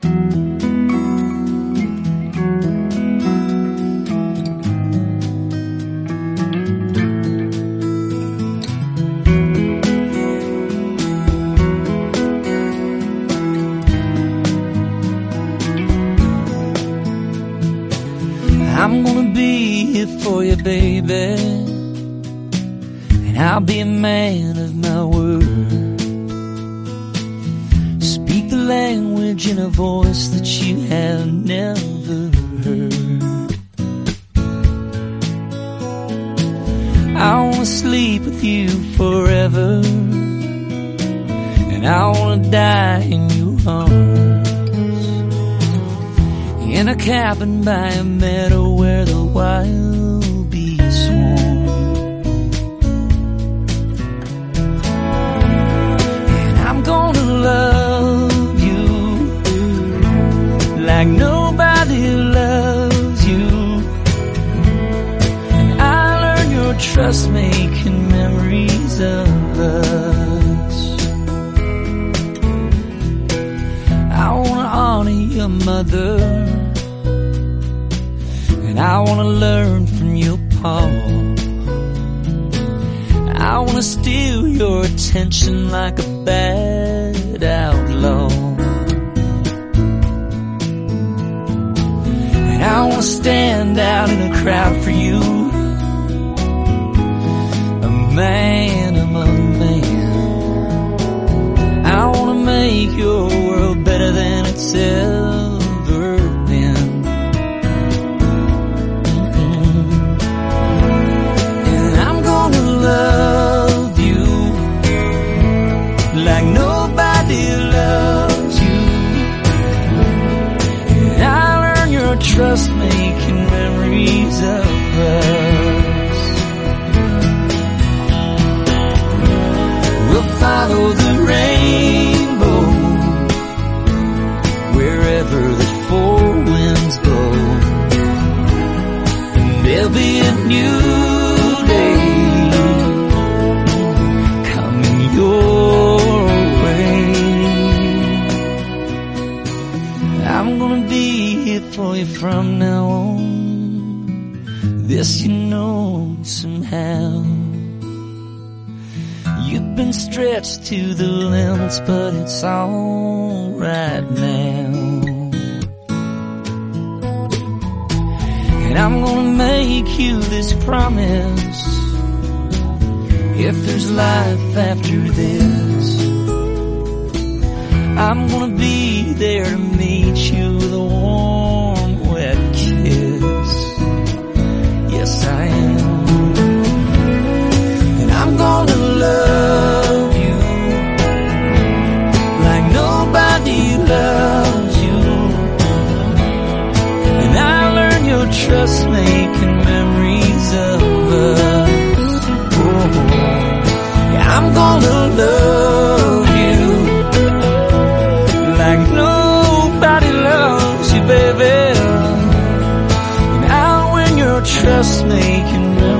I'm gonna be here for you, baby, and I'll be a man of my word. Speak the language in a voice that you have never heard. I wanna sleep with you forever, and I wanna die in your arms, in a cabin by a meadow where the wild bees swarm. And I'm gonna love you like nobody loves you, and I'll earn your trust making memories of us. I wanna honor your mother, I wanna learn from your pa. I wanna steal your attention like a bad outlaw. And I wanna stand out in a crowd for you, a man among men. I wanna make your world better than it's ever been. Love you like nobody loves you, and I'll earn your trust making memories of us. We'll follow the rainbow wherever the four winds blow, and there'll be a new day your way. I'm gonna be here for you from now on, this you know somehow. You've been stretched to the limits, but it's all right now. And I'm gonna make you this promise: if there's life after this, I'm gonna be there to meet you with a warm, wet kiss. Yes, I am. And I'm gonna love you like nobody loves you, and I'll learn your trust making memories of us. I'm gonna love you like nobody loves you, baby, and I'll win your trust making memories.